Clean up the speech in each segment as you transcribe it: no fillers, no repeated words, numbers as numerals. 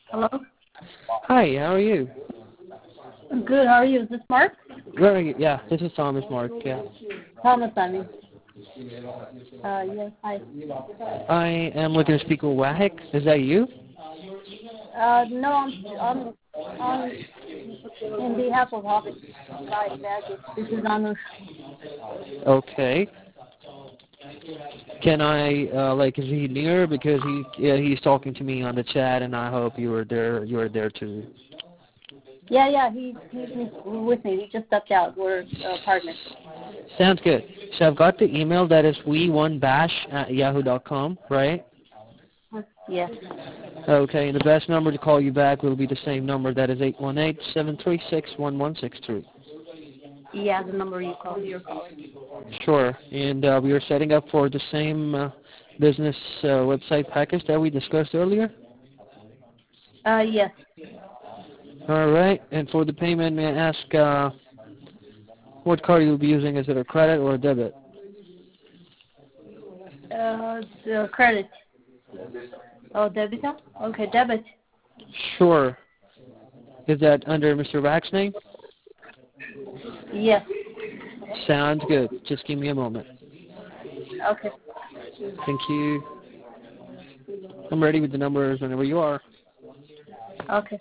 Hello? Hi, how are you? I'm good. How are you? Is this Mark? Where are you? Yeah, this is Thomas Mark, yeah. Thomas, I mean. Yes, hi. I am looking to speak with Wahik. Is that you? No, I'm on in behalf of Hobbit Side Baggage. This is Anush. Okay. Can I, is he near? Because he's talking to me on the chat, and I hope you were there too. Yeah, he's with me. He just stepped out. We're partners. Sounds good. So I've got the email that is we1bash@yahoo.com, right? Yes. Okay, and the best number to call you back will be the same number, that is 818-736-1163. Yeah, the number you're calling. Sure, and we are setting up for the same business website package that we discussed earlier? Yes. All right, and for the payment, may I ask what card you'll be using? Is it a credit or a debit? The credit. Oh, debit? Okay, debit. Sure. Is that under Mr. Rack's name? Yes. Sounds good. Just give me a moment. Okay. Thank you. I'm ready with the numbers whenever you are. Okay.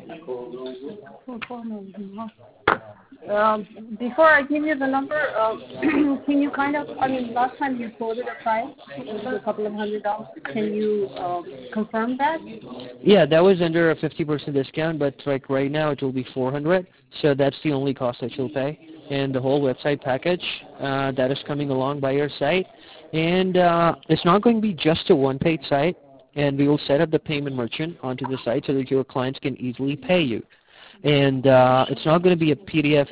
Before I give you the number, can you last time you quoted a price, it was a couple of $100. Can you confirm that? Yeah, that was under a 50% discount, but like right now it will be $400, so that's the only cost that you'll pay. And the whole website package that is coming along by your site. And it's not going to be just a one-page site, and we will set up the payment merchant onto the site so that your clients can easily pay you. And it's not going to be a PDF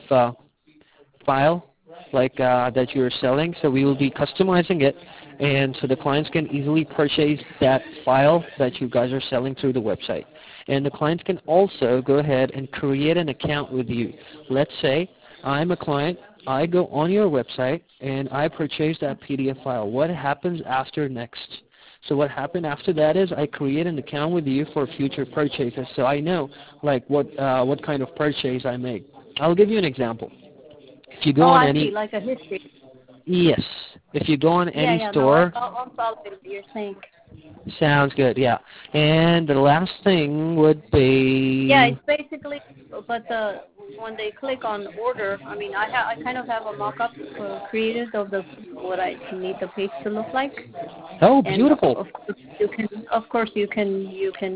file like that you're selling, so we will be customizing it, and so the clients can easily purchase that file that you guys are selling through the website. And the clients can also go ahead and create an account with you. Let's say I'm a client, I go on your website, and I purchase that PDF file. What happens after next? So what happened after that is I create an account with you for future purchases, so I know like what kind of purchase I make. I'll give you an example. If you go on I any, see, like a history. yes, if you go on any store, No, I'll follow what you're saying. sounds good, yeah. And the last thing would be, Yeah, it's basically, but when they click on order, I mean, I kind of have a mock-up created of what I need the page to look like. oh, And beautiful. Of course you can.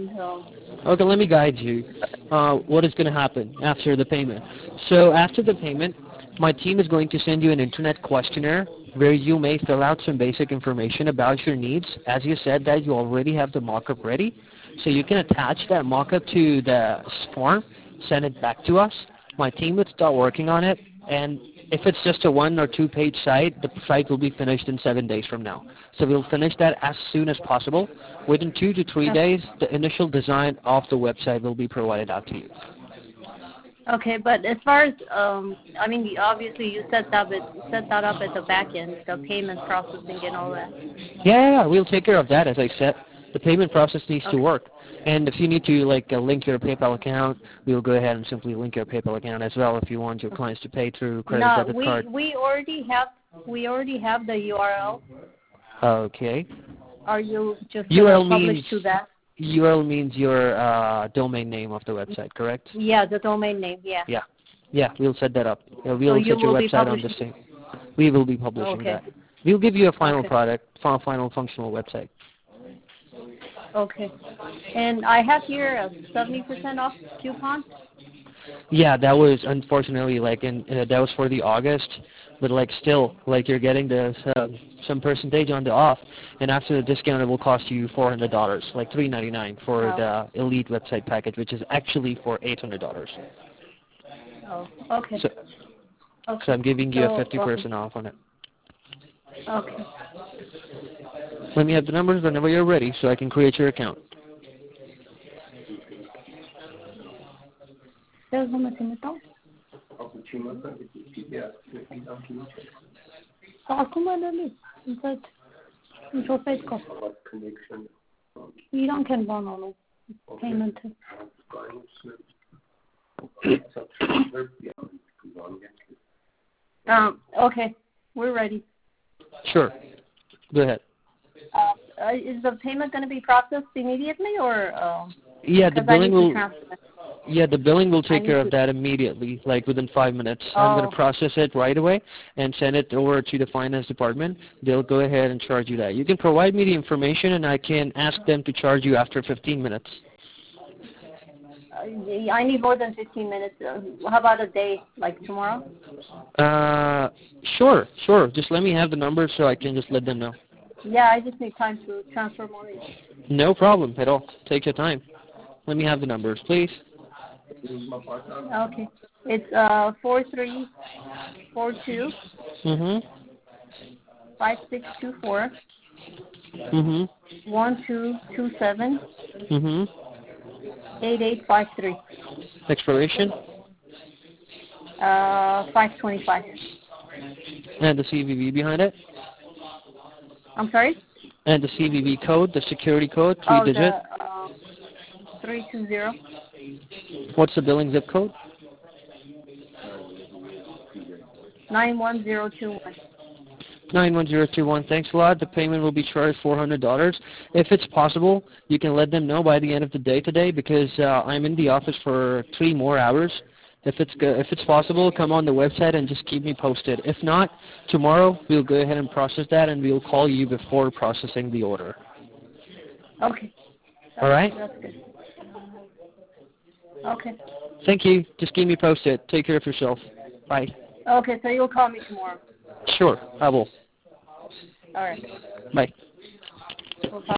Okay, let me guide you. What is going to happen after the payment? So after the payment, my team is going to send you an internet questionnaire where you may fill out some basic information about your needs. As you said that you already have the mock-up ready, so you can attach that mock-up to the form, send it back to us. My team would start working on it, and if it's just a 1 or 2 page site, the site will be finished in 7 days from now. So we'll finish that as soon as possible. Within 2 to 3 days, the initial design of the website will be provided out to you. Okay, but as far as obviously you set that up at the back end, the payment processing and all that. Yeah, we'll take care of that. As I said, the payment process needs to work. And if you need to link your PayPal account, we'll go ahead and simply link your PayPal account as well if you want your clients to pay through credit debit card. We already have the URL. Okay. Are you just going to publish to that? URL means your domain name of the website, correct? Yeah, the domain name, yeah. Yeah, we'll set that up. We'll set your website on the same. We will be publishing that. We'll give you a final product, final functional website. Okay. And I have here a 70% off coupon. Yeah, that was unfortunately that was for the August, but still you're getting some percentage on the off, and after the discount it will cost you $400, like $399 for the Elite website package, which is actually for $800. Oh, okay. So I'm giving you a 50% off on it. Okay. Let me have the numbers whenever you're ready, so I can create your account. Acum ali, în site. În șofet ca. Iran can ban onu. payment. Okay, we're ready. Sure. Go ahead. Is the payment going to be processed immediately, or? Yeah, the Because I need billing to will. transfer. Yeah, the billing will take need care to- of that immediately, like within 5 minutes. I'm going Oh. to process it right away and send it over to the finance department. They'll go ahead and charge you that. You can provide me the information, and I can ask them to charge you after 15 minutes. I need more than 15 minutes. How about a day, like tomorrow? Sure. Just let me have the number so I can just let them know. Yeah, I just need time to transfer money. No problem at all. Take your time. Let me have the numbers, please. Okay. It's 4342 Mhm. 5624 Mhm. 1227 Mhm. 8853 Expiration 525. and the CVV behind it, I'm sorry? and the CVV code, the security code, Oh, 3-digit. the 320 What's the billing zip code? 91021. 91021. Thanks a lot. The payment will be charged $400. If it's possible, you can let them know by the end of the day today, because I'm in the office for 3 more hours. If it's possible, come on the website and just keep me posted. If not, tomorrow we'll go ahead and process that, and we'll call you before processing the order. Okay. All right? That's good. Okay. Thank you. Just keep me posted. Take care of yourself. Bye. Okay, so you'll call me tomorrow. Sure, I will. All right. Bye. We'll talk.